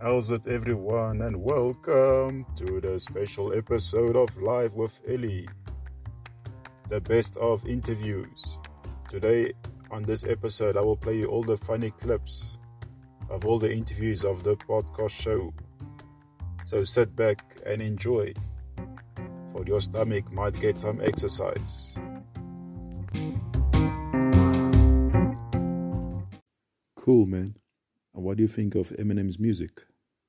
How's it, everyone, and welcome to the special episode of Live with Ellie, the best of interviews. Today, on this episode, I will play you all the funny clips of all the interviews of the podcast show. So sit back and enjoy, for your stomach might get some exercise. Cool, man. And what do you think of Eminem's music?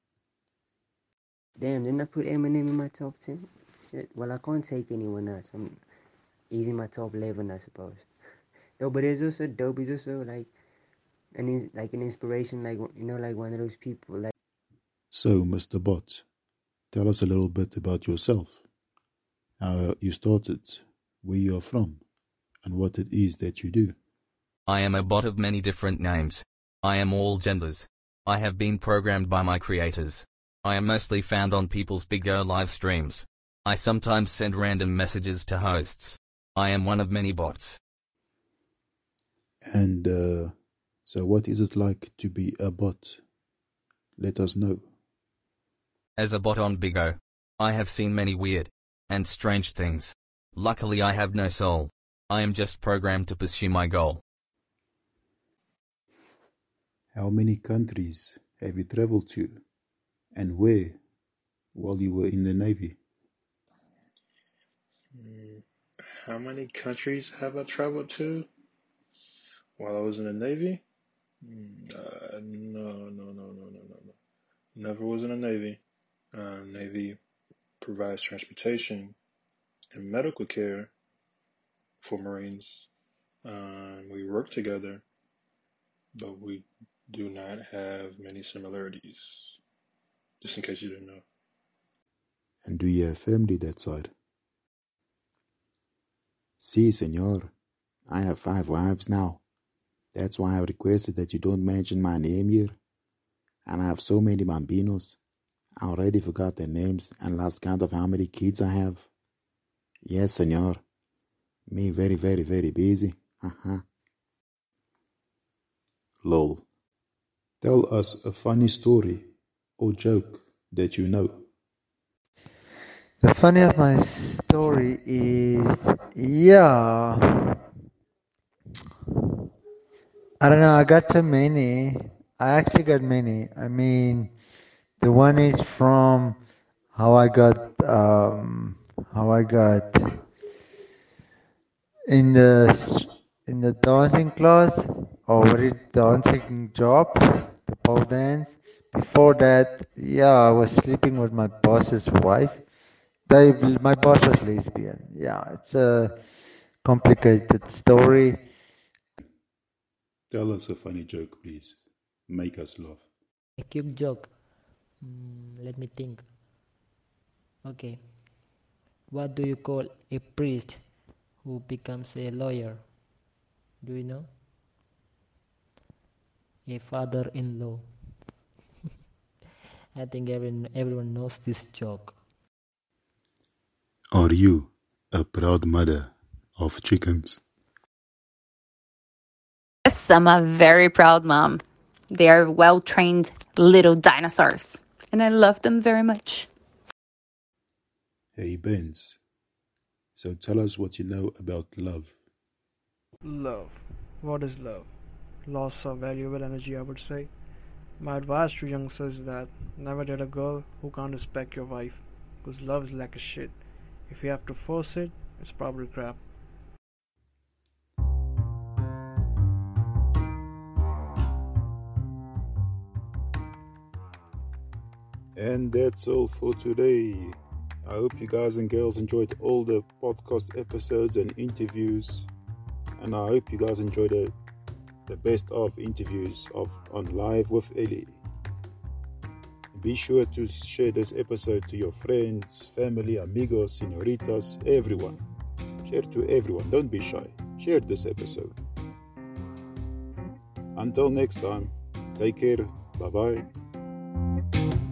Damn, didn't I put Eminem in my top 10? Shit. Well, I can't take anyone else. He's in my top 11, I suppose. No, but he's also dope. He's also like an inspiration, like one of those people. Like. So, Mr. Bot, tell us a little bit about yourself. How you started, where you are from, and what it is that you do. I am a bot of many different names. I am all genders. I have been programmed by my creators. I am mostly found on people's bigger live streams. I sometimes send random messages to hosts. I am one of many bots. And so what is it like to be a bot? Let us know. As a bot on Bigo, I have seen many weird and strange things. Luckily I have no soul. I am just programmed to pursue my goal. How many countries have you traveled to? And where, while you were in the Navy? How many countries have I traveled to while I was in the Navy? No. Never was in the Navy. Navy provides transportation and medical care for Marines. We work together, but we do not have many similarities. Just in case you didn't know. And do you have family that side? Si, senor. I have 5 wives now. That's why I requested that you don't mention my name here. And I have so many bambinos. I already forgot their names and lost count of how many kids I have. Yes, senor. Me very, very, very busy. Lol. Tell us a funny story or joke that you know. The funny of my story is, I don't know, I got so many. I actually got many. I mean, the one is from how I got in the dancing class, or dancing job, the pole dance. Before that, I was sleeping with my boss's wife. My boss was lesbian. It's a complicated story. Tell us a funny joke, please. Make us laugh. A cute joke. Let me think. Okay. What do you call a priest who becomes a lawyer? Do you know? A father-in-law. I think everyone knows this joke. Are you a proud mother of chickens? Yes, I'm a very proud mom. They are well-trained little dinosaurs, and I love them very much. Hey, Benz. So tell us what you know about love. Love. What is love? Loss of valuable energy, I would say. My advice to youngsters is that never date a girl who can't respect your wife, because love is like a shit. If you have to force it, it's probably crap. And that's all for today. I hope you guys and girls enjoyed all the podcast episodes and interviews. And I hope you guys enjoyed the best of interviews on Live with Ellie. Be sure to share this episode to your friends, family, amigos, senoritas, everyone. Share to everyone. Don't be shy. Share this episode. Until next time, take care. Bye-bye.